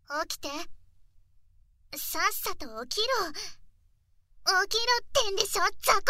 起きて。さっさと起きろ。起きろってんでしょ、ザコ。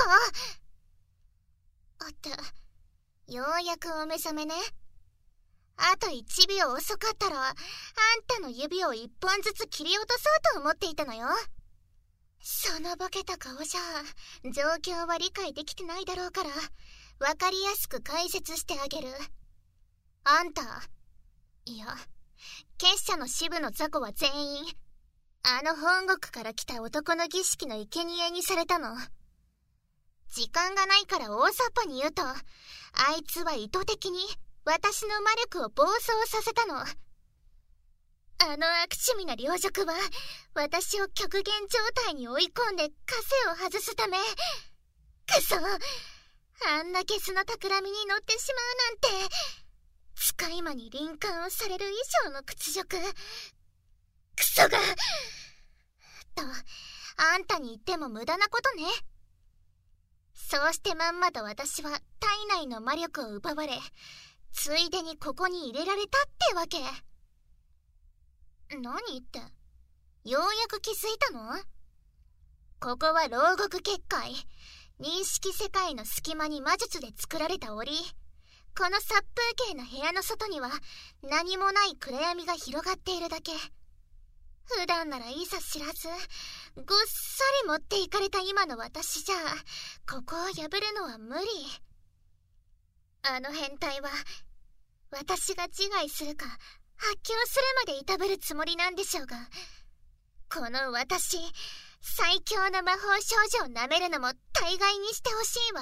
って、ようやくお目覚めね。あと1秒遅かったら、あんたの指を1本ずつ切り落とそうと思っていたのよ。そのボケた顔じゃ、状況は理解できてないだろうから、わかりやすく解説してあげる。あんた、いや、結社の支部の雑魚は全員、あの本国から来た男の儀式の生贄にされたの。時間がないから大雑把に言うと、あいつは意図的に私の魔力を暴走させたの。あの悪趣味な両辱は、私を極限状態に追い込んで枷を外すため。くそ、あんなゲスの企みに乗ってしまうなんて、使い魔に臨感をされる以上の屈辱。クソがと、あんたに言っても無駄なことね。そうしてまんまと私は体内の魔力を奪われ、ついでにここに入れられたってわけ。何って、ようやく気づいたの？ここは牢獄結界、認識世界の隙間に魔術で作られた檻。この殺風景な部屋の外には何もない暗闇が広がっているだけ。普段ならいざ知らず、ごっそり持っていかれた今の私じゃ、ここを破るのは無理。あの変態は、私が自害するか、発狂するまでいたぶるつもりなんでしょうが、この私、最強の魔法少女を舐めるのも大概にしてほしいわ。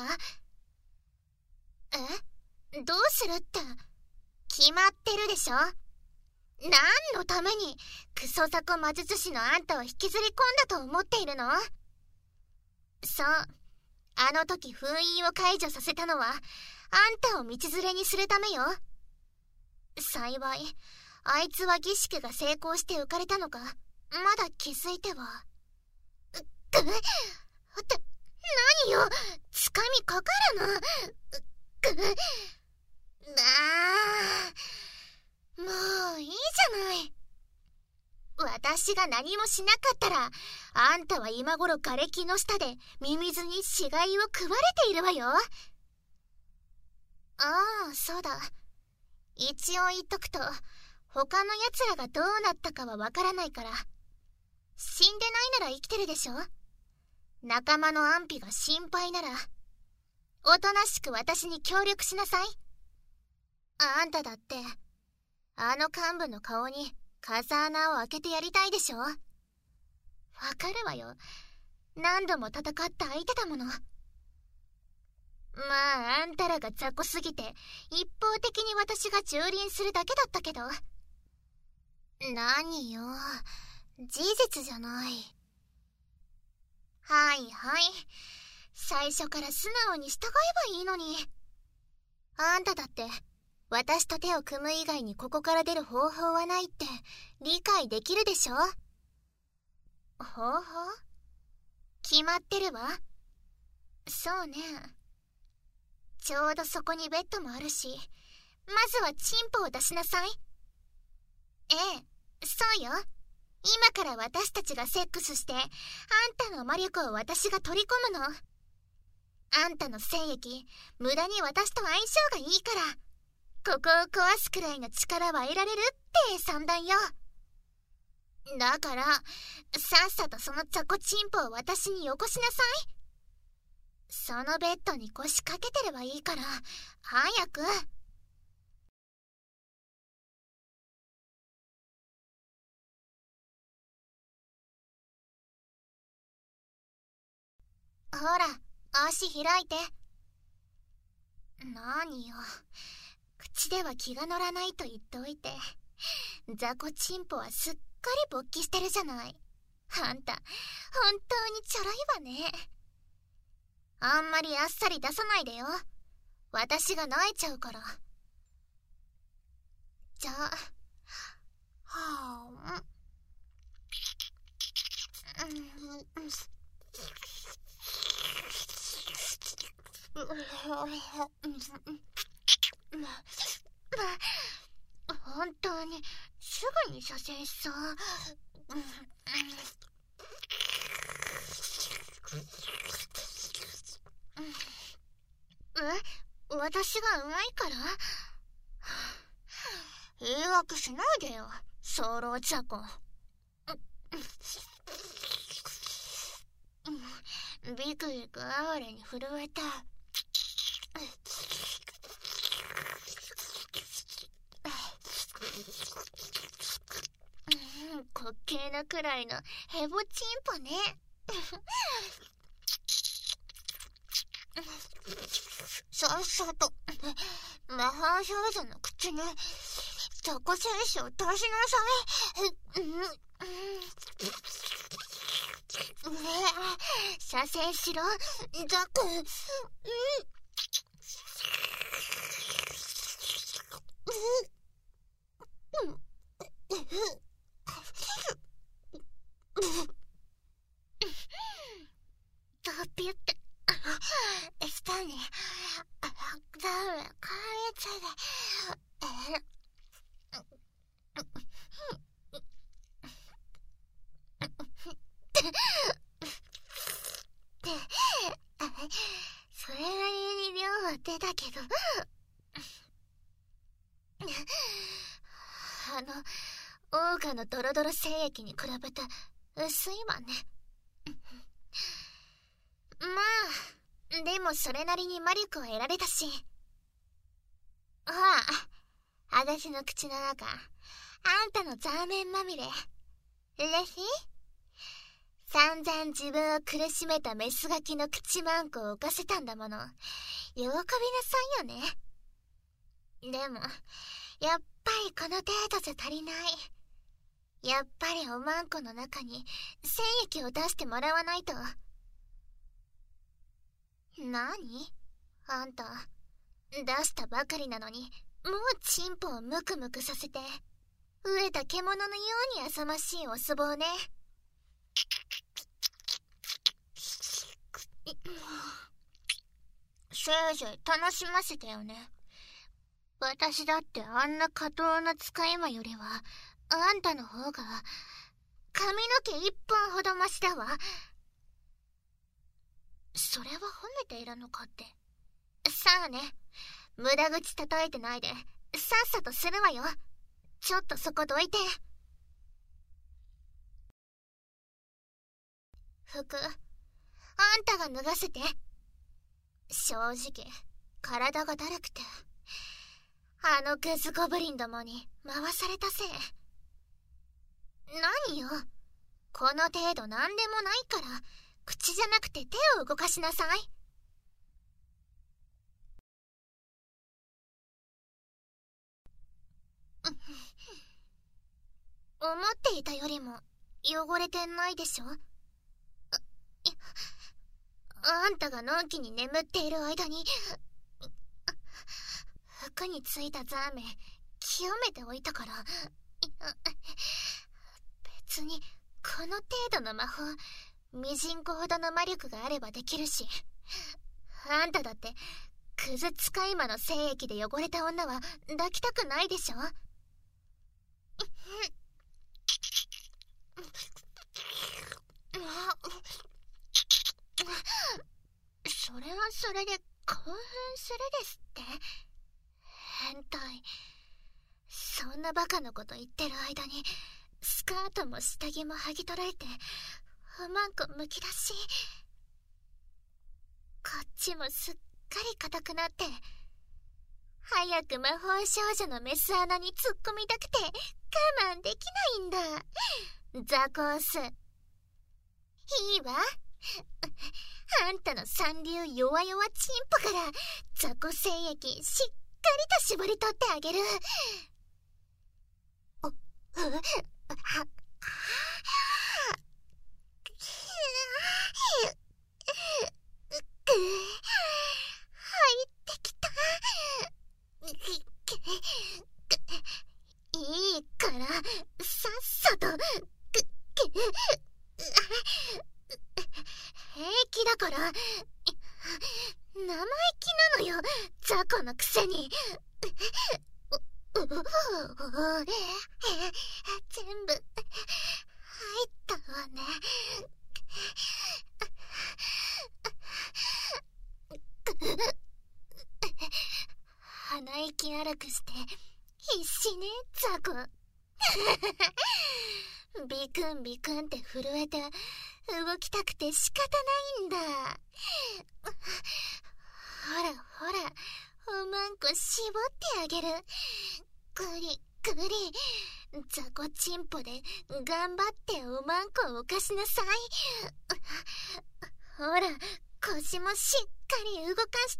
どうするって、決まってるでしょ。何のためにクソ雑魚魔術師のあんたを引きずり込んだと思っているの？そう、あの時封印を解除させたのはあんたを道連れにするためよ。幸いあいつは儀式が成功して浮かれたのか、まだ気づいては。って何よ、つかみかかるな。もういいじゃない。私が何もしなかったら、あんたは今頃瓦礫の下でミミズに死骸を食われているわよ。ああ、そうだ。一応言っとくと、他の奴らがどうなったかはわからないから。死んでないなら生きてるでしょ。仲間の安否が心配なら、おとなしく私に協力しなさい。あんただって、あの幹部の顔に風穴を開けてやりたいでしょ。わかるわよ。何度も戦った相手だもの。まあ、あんたらが雑魚すぎて、一方的に私が蹂躙するだけだったけど。何よ、事実じゃない。はいはい。最初から素直に従えばいいのに。あんただって、私と手を組む以外にここから出る方法はないって理解できるでしょ。方法？決まってるわ。そうね。ちょうどそこにベッドもあるし、まずはチンポを出しなさい。ええ、そうよ。今から私たちがセックスして、あんたの魔力を私が取り込むの。あんたの精液、無駄に私と相性がいいから、ここを壊すくらいの力は得られるって算段よ。だから、さっさとその雑魚チンポを私によこしなさい。そのベッドに腰掛けてればいいから、早く。ほら、足開いて。何よ、口では気が乗らないと言っておいて、雑魚チンポはすっかり勃起してるじゃない。あんた、本当にちょろいわね。あんまりあっさり出さないでよ。私が萎えちゃうから。じゃあ、はあ、 本当にすぐに射精しそう。私がうまいから？言い訳しないでよ、早漏茶子。ビクビク哀れに震えた。滑稽なくらいのヘボチンポね。さっさと魔法少女の口にチョコ精子を出しなさい。射精しろ、ザク。Допит стане даме кайцеде.それなりに量は出たけど、オーガのドロドロ精液に比べて薄いわね。まあ、でもそれなりに魔力を得られたし。ほら、私の口の中、あんたのザーメンまみれ。嬉しい？散々自分を苦しめたメスガキの口マンコを浮かせたんだもの。喜びなさいよね。でも、やっぱりこの程度じゃ足りない。やっぱりおまんこの中に精液を出してもらわないと。何？あんた、出したばかりなのに、もうチンポをムクムクさせて、飢えた獣のように浅ましいお粗暴ね。せいぜい楽しませたよね。私だってあんな下等な使い魔よりは、あんたの方が、髪の毛一本ほどマシだわ。それは褒めているのかって。さあね、無駄口叩いてないで、さっさとするわよ。ちょっとそこどいて。服、あんたが脱がせて。正直、体がだるくて。あのグズゴブリンどもに回されたせい。何よ、この程度なんでもないから、口じゃなくて手を動かしなさい。思っていたよりも汚れてないでしょ。あんたがのんきに眠っている間に、服についたザーメン清めておいたから。別にこの程度の魔法、ミジンコほどの魔力があればできるし。あんただってクズ使い魔の精液で汚れた女は抱きたくないでしょ。それはそれで興奮するですって。変態。そんなバカなこと言ってる間にスカートも下着も剥ぎ取られておまんこむき出し。こっちもすっかり硬くなって、早く魔法少女のメス穴に突っ込みたくて我慢できないんだ。ザコース。いいわ。あんたの三流弱々チンポからザコ精液しっかりと絞り取ってあげる。入ってきた。いいからさっさと。平気だから。生意気なのよ、ザコのくせに。 全部入ったわね。鼻息荒くして必死ね、ザコ。ビクンビクンって震えて動きたくて仕方ないんだ。ほらほら、おまんこ絞ってあげる。グリグリ、ザコチンポで頑張っておまんこを犯しなさい。ほら、腰もしっかり動かして。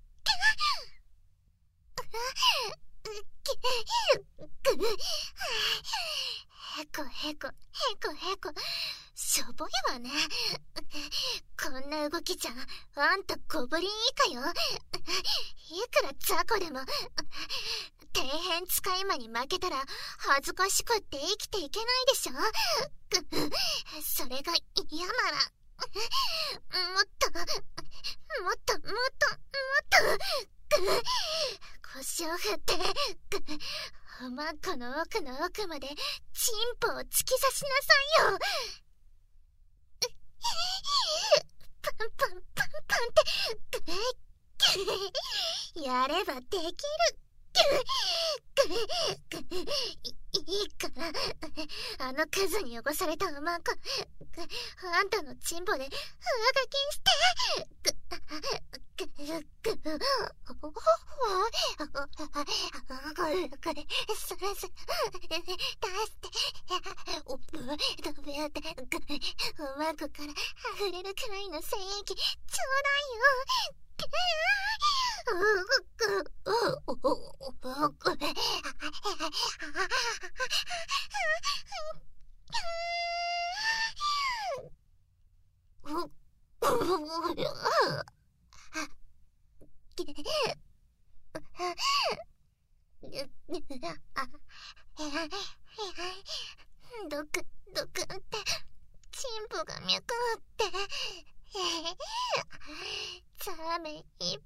へこへこへこへこ、しょぼいわね。こんな動きじゃあんたゴブリン以下よ。いくらザコでも底辺使い魔に負けたら恥ずかしくって生きていけないでしょ。それが嫌ならもっともっともっともっと腰を振っておまんこの奥の奥までチンポを突き刺しなさいよ。パンパンパンパンってやればできる。いいから、あのクズに汚されたおまんこ、あんたのチンポで上書きして。これ、それ、出して、おまんこから溢れるくらいの精液、ちょうだいよ。ドクドクってチンポが脈打ってザーメンいっぱい。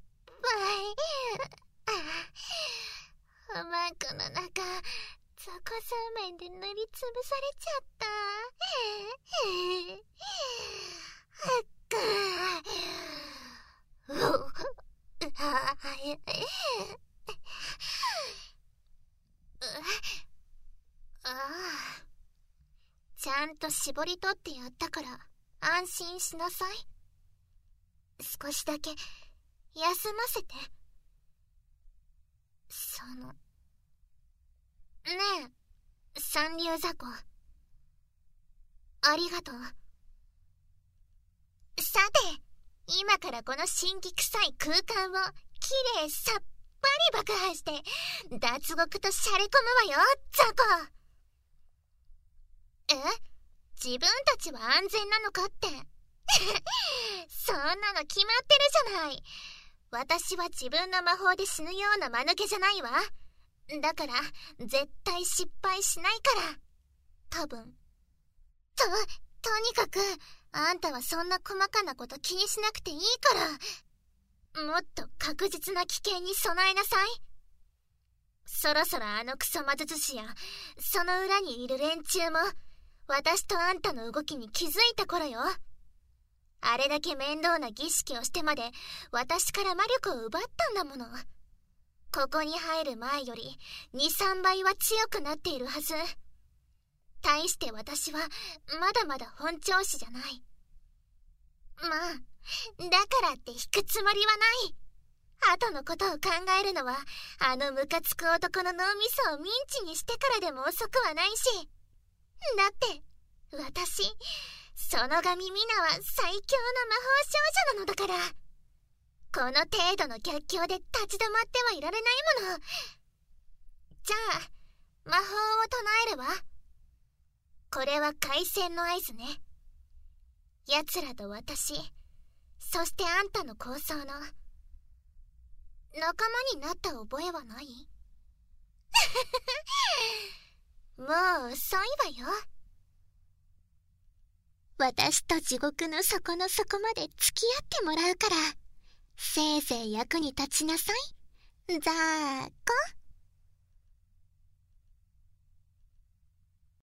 おまんこの中、ザコザーメンで塗りつぶされちゃった。ちゃんと絞り取ってやったから安心しなさい。少しだけ休ませて。ねえ、三流雑魚、ありがとう。さて、今からこの神気臭い空間をきれいさっぱり爆破して脱獄としゃれ込むわよ、雑魚。自分たちは安全なのかってそんなの決まってるじゃない。私は自分の魔法で死ぬような間抜けじゃないわ。だから絶対失敗しないから、多分。とにかくあんたはそんな細かなこと気にしなくていいから、もっと確実な危険に備えなさい。そろそろあのクソ魔術師やその裏にいる連中も私とあんたの動きに気づいた頃よ。あれだけ面倒な儀式をしてまで私から魔力を奪ったんだもの。ここに入る前より 2,3 倍は強くなっているはず。対して私はまだまだ本調子じゃない。まあ、だからって引くつもりはない。後のことを考えるのはあのムカつく男の脳みそをミンチにしてからでも遅くはないし。だって私、そのガミミナは最強の魔法少女なのだから。この程度の逆境で立ち止まってはいられないもの。じゃあ魔法を唱えるわ。これは開戦の合図ね。奴らと私、そしてあんたの構想の仲間になった覚えはない？もう遅いわよ。私と地獄の底の底まで付き合ってもらうから、せいぜい役に立ちなさい、ザーコ。